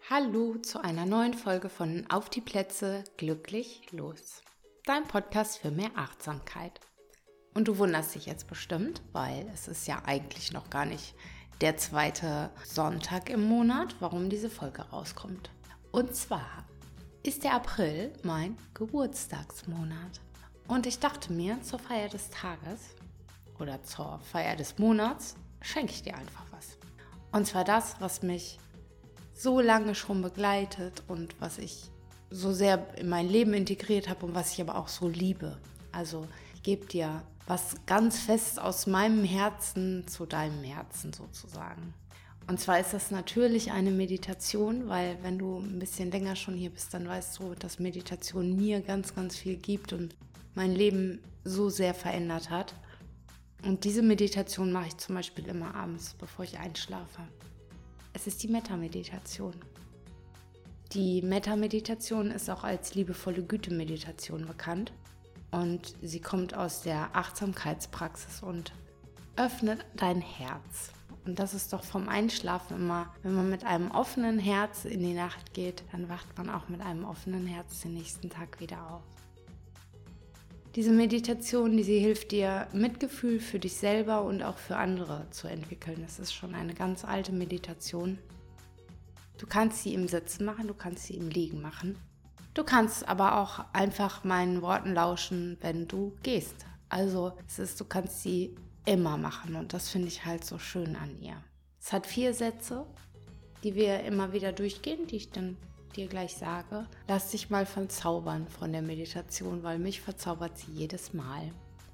Hallo zu einer neuen Folge von Auf die Plätze, glücklich los. Dein Podcast für mehr Achtsamkeit. Und du wunderst dich jetzt bestimmt, weil es ist ja eigentlich noch gar nicht der zweite Sonntag im Monat, warum diese Folge rauskommt. Und zwar ist der April mein Geburtstagsmonat. Und ich dachte mir, zur Feier des Tages oder zur Feier des Monats schenke ich dir einfach was. Und zwar das, was mich so lange schon begleitet und was ich so sehr in mein Leben integriert habe und was ich aber auch so liebe. Also ich gebe dir was ganz fest aus meinem Herzen zu deinem Herzen sozusagen. Und zwar ist das natürlich eine Meditation, weil wenn du ein bisschen länger schon hier bist, dann weißt du, dass Meditation mir ganz, ganz viel gibt und mein Leben so sehr verändert hat. Und diese Meditation mache ich zum Beispiel immer abends, bevor ich einschlafe. Es ist die Metta-Meditation. Die Metta-Meditation ist auch als liebevolle Güte-Meditation bekannt und sie kommt aus der Achtsamkeitspraxis und öffnet dein Herz. Und das ist doch vom Einschlafen immer, wenn man mit einem offenen Herz in die Nacht geht, dann wacht man auch mit einem offenen Herz den nächsten Tag wieder auf. Diese Meditation, sie hilft dir, Mitgefühl für dich selber und auch für andere zu entwickeln. Das ist schon eine ganz alte Meditation. Du kannst sie im Sitzen machen, du kannst sie im Liegen machen. Du kannst aber auch einfach meinen Worten lauschen, wenn du gehst. Also du kannst sie immer machen und das finde ich halt so schön an ihr. Es hat 4 Sätze, die wir immer wieder durchgehen, die ich dann dir gleich sage. Lass dich mal verzaubern von der Meditation, weil mich verzaubert sie jedes Mal.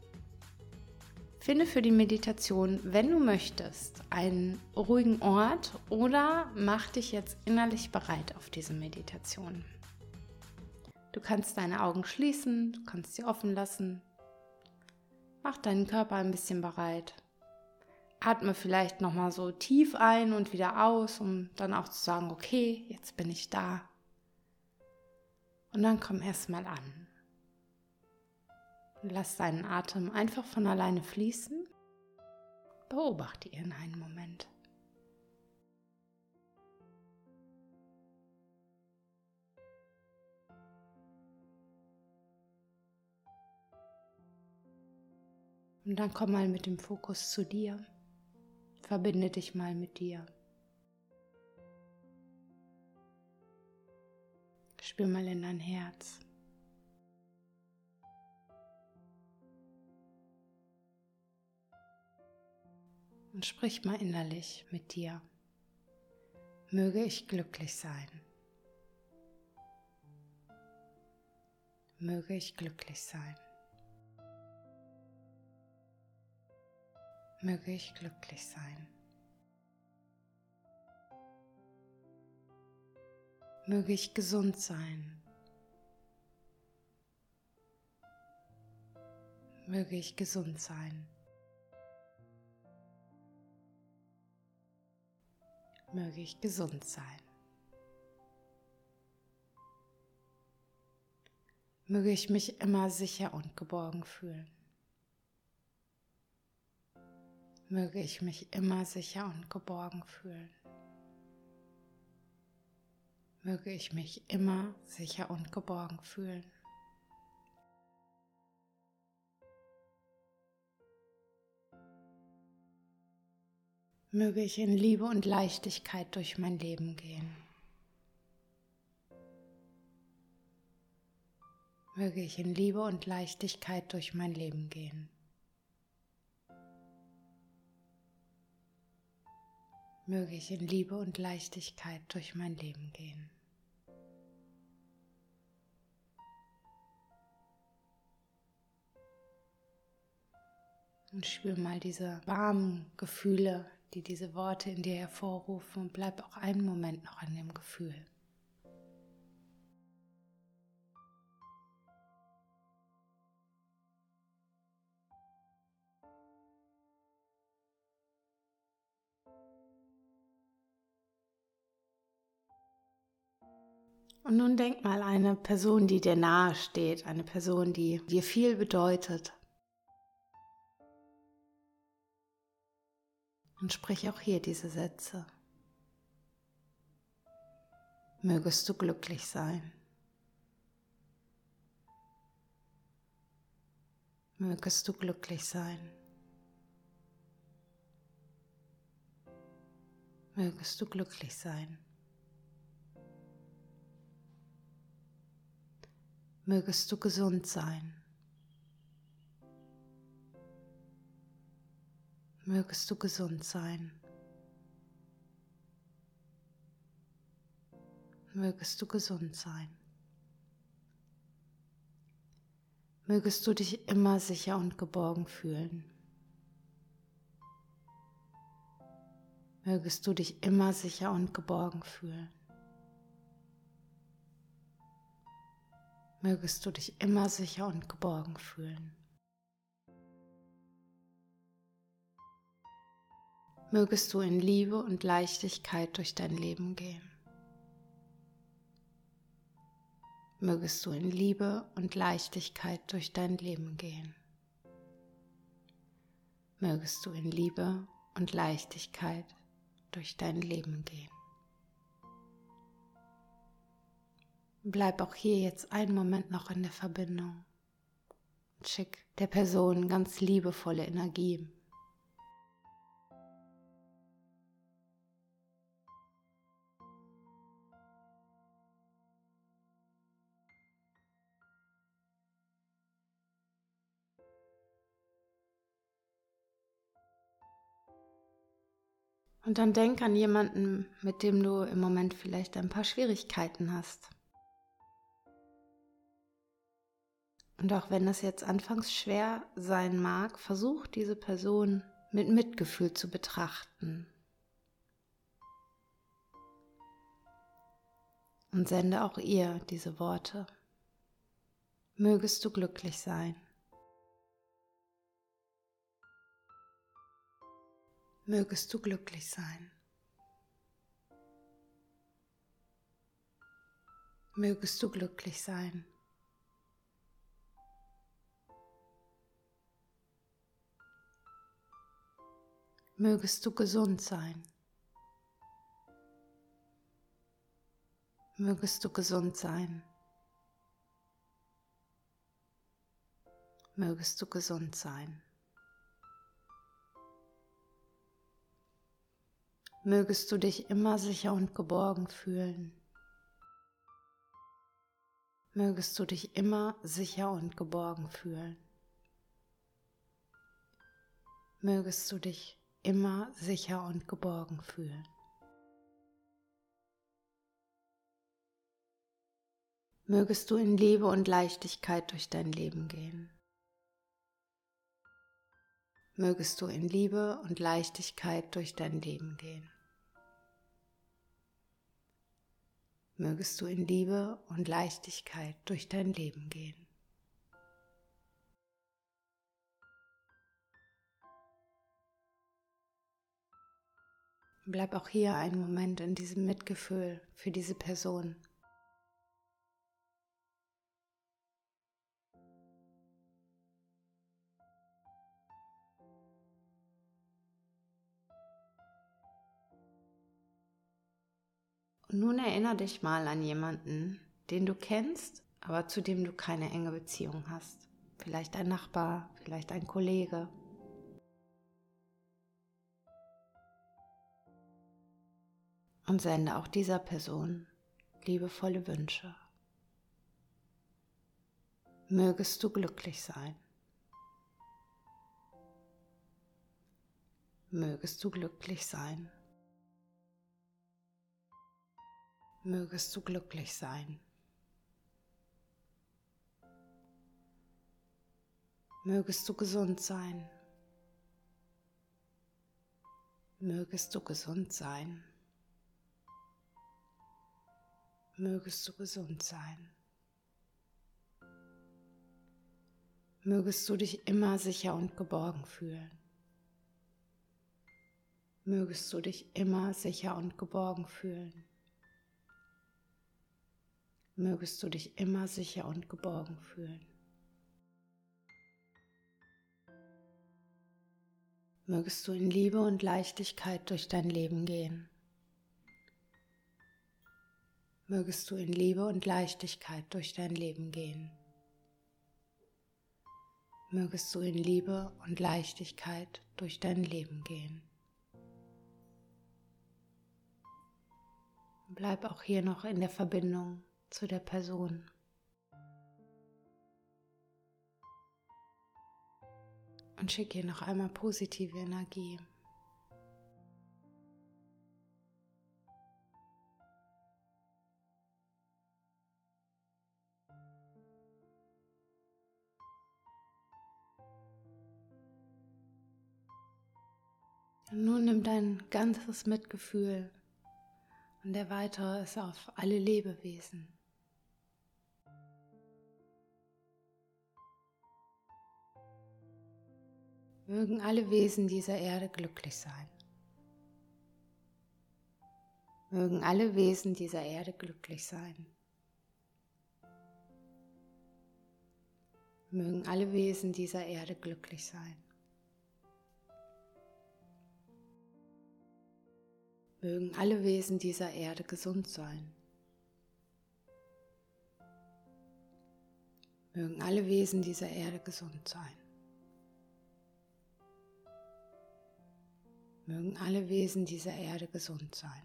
Finde für die Meditation, wenn du möchtest, einen ruhigen Ort oder mach dich jetzt innerlich bereit auf diese Meditation. Du kannst deine Augen schließen, du kannst sie offen lassen. Mach deinen Körper ein bisschen bereit. Atme vielleicht nochmal so tief ein und wieder aus, um dann auch zu sagen, okay, jetzt bin ich da. Und dann komm erstmal an. Und lass deinen Atem einfach von alleine fließen. Beobachte ihn einen Moment. Und dann komm mal mit dem Fokus zu dir. Verbinde dich mal mit dir. Spür mal in dein Herz. Und sprich mal innerlich mit dir. Möge ich glücklich sein. Möge ich glücklich sein. Möge ich glücklich sein. Möge ich gesund sein. Möge ich gesund sein. Möge ich gesund sein. Möge ich mich immer sicher und geborgen fühlen. Möge ich mich immer sicher und geborgen fühlen. Möge ich mich immer sicher und geborgen fühlen. Möge ich in Liebe und Leichtigkeit durch mein Leben gehen. Möge ich in Liebe und Leichtigkeit durch mein Leben gehen. Möge ich in Liebe und Leichtigkeit durch mein Leben gehen. Und spür mal diese warmen Gefühle, die diese Worte in dir hervorrufen und bleib auch einen Moment noch an dem Gefühl. Und nun denk mal an eine Person, die dir nahe steht, eine Person, die dir viel bedeutet. Und sprich auch hier diese Sätze. Mögest du glücklich sein. Mögest du glücklich sein. Mögest du glücklich sein. Mögest du gesund sein. Mögest du gesund sein. Mögest du gesund sein. Mögest du dich immer sicher und geborgen fühlen. Mögest du dich immer sicher und geborgen fühlen. Mögest du dich immer sicher und geborgen fühlen. Mögest du in Liebe und Leichtigkeit durch dein Leben gehen. Mögest du in Liebe und Leichtigkeit durch dein Leben gehen. Mögest du in Liebe und Leichtigkeit durch dein Leben gehen. Bleib auch hier jetzt einen Moment noch in der Verbindung. Schick der Person ganz liebevolle Energie. Und dann denk an jemanden, mit dem du im Moment vielleicht ein paar Schwierigkeiten hast. Und auch wenn das jetzt anfangs schwer sein mag, versuch diese Person mit Mitgefühl zu betrachten. Und sende auch ihr diese Worte. Mögest du glücklich sein. Mögest du glücklich sein. Mögest du glücklich sein. Mögest du gesund sein. Mögest du gesund sein. Mögest du gesund sein. Mögest du dich immer sicher und geborgen fühlen. Mögest du dich immer sicher und geborgen fühlen. Mögest du dich immer sicher und geborgen fühlen. Mögest du in Liebe und Leichtigkeit durch dein Leben gehen. Mögest du in Liebe und Leichtigkeit durch dein Leben gehen. Mögest du in Liebe und Leichtigkeit durch dein Leben gehen. Bleib auch hier einen Moment in diesem Mitgefühl für diese Person. Und nun erinnere dich mal an jemanden, den du kennst, aber zu dem du keine enge Beziehung hast. Vielleicht ein Nachbar, vielleicht ein Kollege. Und sende auch dieser Person liebevolle Wünsche. Mögest du glücklich sein. Mögest du glücklich sein. Mögest du glücklich sein. Mögest du gesund sein. Mögest du gesund sein. Mögest du gesund sein. Mögest du dich immer sicher und geborgen fühlen. Mögest du dich immer sicher und geborgen fühlen. Mögest du dich immer sicher und geborgen fühlen. Mögest du in Liebe und Leichtigkeit durch dein Leben gehen. Mögest du in Liebe und Leichtigkeit durch dein Leben gehen. Mögest du in Liebe und Leichtigkeit durch dein Leben gehen. Bleib auch hier noch in der Verbindung zu der Person. Und schick ihr noch einmal positive Energie. Und nun nimm dein ganzes Mitgefühl und erweitere es auf alle Lebewesen. Mögen alle Wesen dieser Erde glücklich sein. Mögen alle Wesen dieser Erde glücklich sein. Mögen alle Wesen dieser Erde glücklich sein. Mögen alle Wesen dieser Erde gesund sein. Mögen alle Wesen dieser Erde gesund sein. Mögen alle Wesen dieser Erde gesund sein.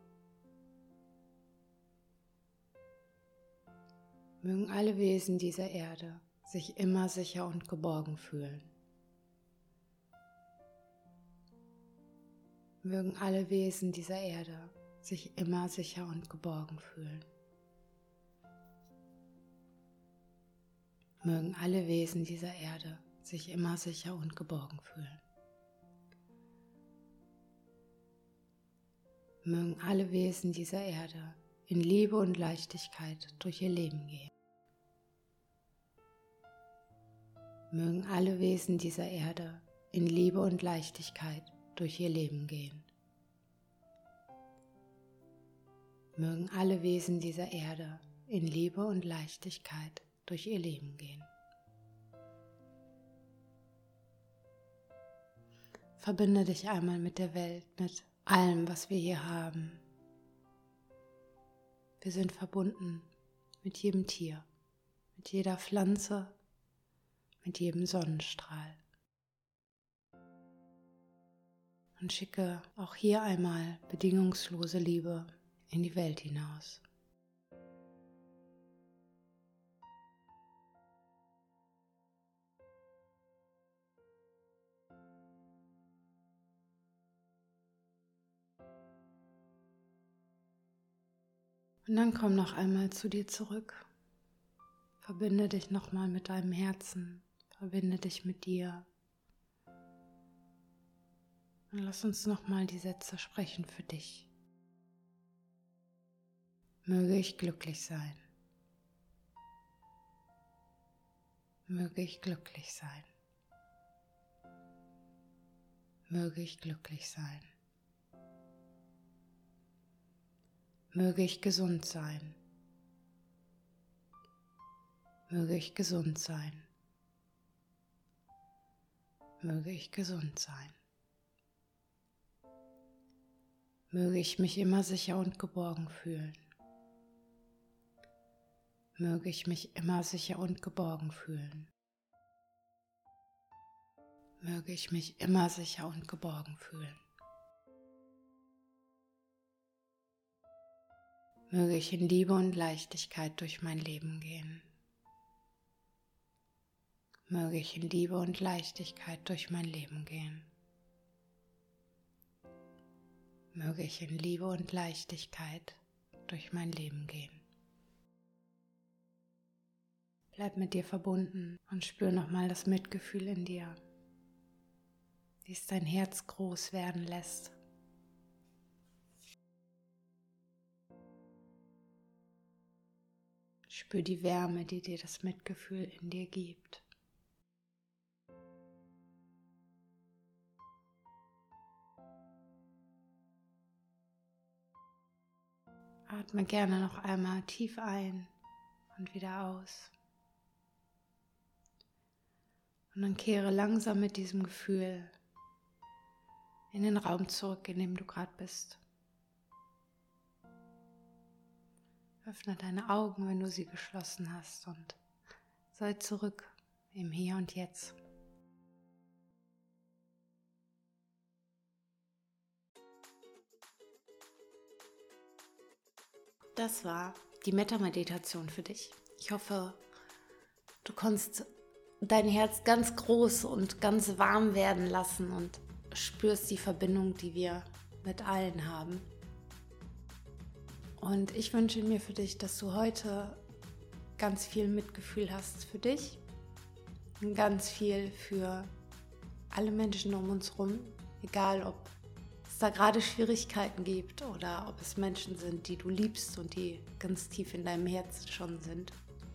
Mögen alle Wesen dieser Erde sich immer sicher und geborgen fühlen. Mögen alle Wesen dieser Erde sich immer sicher und geborgen fühlen. Mögen alle Wesen dieser Erde sich immer sicher und geborgen fühlen. Mögen alle Wesen dieser Erde in Liebe und Leichtigkeit durch ihr Leben gehen. Mögen alle Wesen dieser Erde in Liebe und Leichtigkeit durch ihr Leben gehen. Mögen alle Wesen dieser Erde in Liebe und Leichtigkeit durch ihr Leben gehen. Verbinde dich einmal mit der Welt, mit allem, was wir hier haben. Wir sind verbunden mit jedem Tier, mit jeder Pflanze, mit jedem Sonnenstrahl. Und schicke auch hier einmal bedingungslose Liebe in die Welt hinaus. Und dann komm noch einmal zu dir zurück. Verbinde dich nochmal mit deinem Herzen. Verbinde dich mit dir. Und lass uns nochmal die Sätze sprechen für dich. Möge ich glücklich sein. Möge ich glücklich sein. Möge ich glücklich sein. Möge ich gesund sein. Möge ich gesund sein. Möge ich gesund sein. Möge ich mich immer sicher und geborgen fühlen. Möge ich mich immer sicher und geborgen fühlen. Möge ich mich immer sicher und geborgen fühlen. Möge ich in Liebe und Leichtigkeit durch mein Leben gehen. Möge ich in Liebe und Leichtigkeit durch mein Leben gehen. Möge ich in Liebe und Leichtigkeit durch mein Leben gehen. Bleib mit dir verbunden und spür nochmal das Mitgefühl in dir, wie es dein Herz groß werden lässt. Spür die Wärme, die dir das Mitgefühl in dir gibt. Atme gerne noch einmal tief ein und wieder aus. Und dann kehre langsam mit diesem Gefühl in den Raum zurück, in dem du gerade bist. Öffne deine Augen, wenn du sie geschlossen hast, und sei zurück im Hier und Jetzt. Das war die Metta-Meditation für dich. Ich hoffe, du konntest dein Herz ganz groß und ganz warm werden lassen und spürst die Verbindung, die wir mit allen haben. Und ich wünsche mir für dich, dass du heute ganz viel Mitgefühl hast für dich und ganz viel für alle Menschen um uns herum, egal ob es da gerade Schwierigkeiten gibt oder ob es Menschen sind, die du liebst und die ganz tief in deinem Herzen schon sind.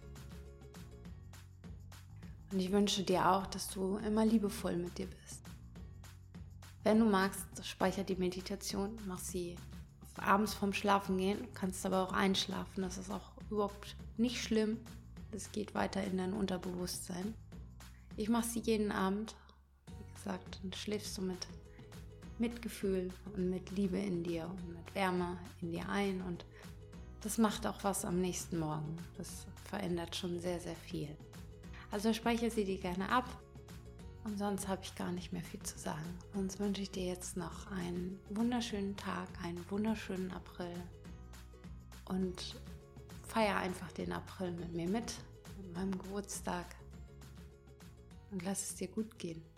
Und ich wünsche dir auch, dass du immer liebevoll mit dir bist. Wenn du magst, speicher die Meditation, mach sie abends vorm Schlafengehen, du kannst aber auch einschlafen, das ist auch überhaupt nicht schlimm. Das geht weiter in dein Unterbewusstsein. Ich mache sie jeden Abend, wie gesagt, dann schläfst du mit Mitgefühl und mit Liebe in dir und mit Wärme in dir ein, und das macht auch was am nächsten Morgen. Das verändert schon sehr, sehr viel. Also speichere sie dir gerne ab, und sonst habe ich gar nicht mehr viel zu sagen. Sonst wünsche ich dir jetzt noch einen wunderschönen Tag, einen wunderschönen April, und feier einfach den April mit mir mit meinem Geburtstag, und lass es dir gut gehen.